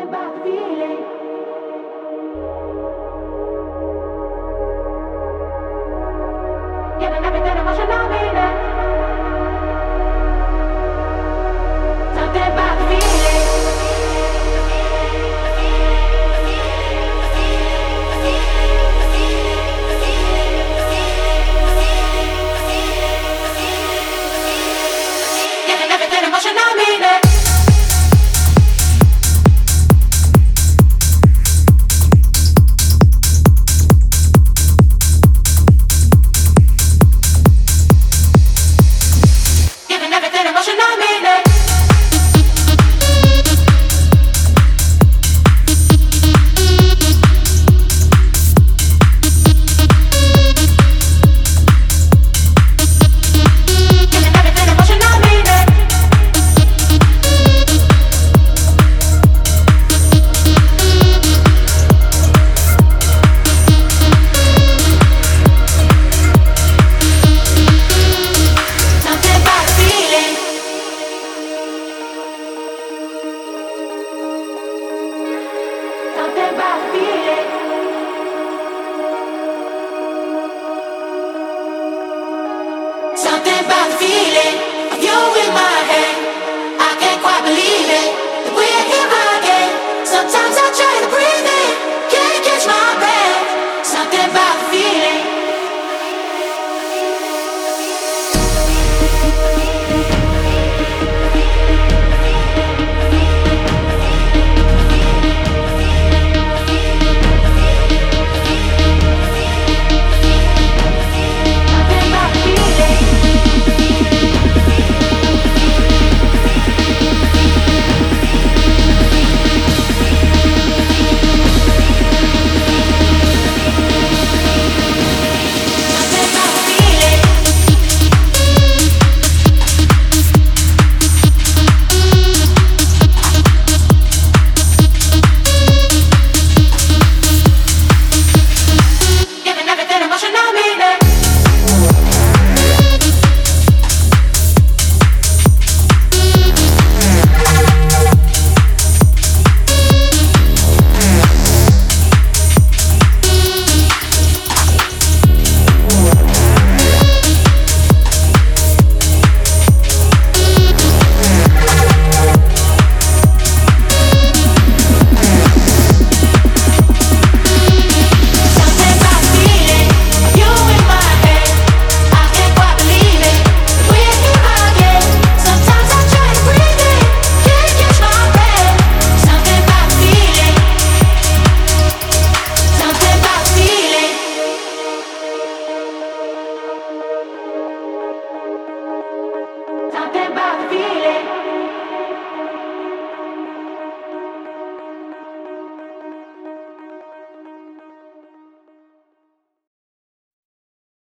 about the feeling. Giving everything emotional meaning. Something about the feeling. Giving everything emotional meaning. Something about the feeling of you in my hand. I can't quite believe it, that we're here again. Sometimes I try to breathe in, can't catch my breath. Something about the feeling. Something about the feeling.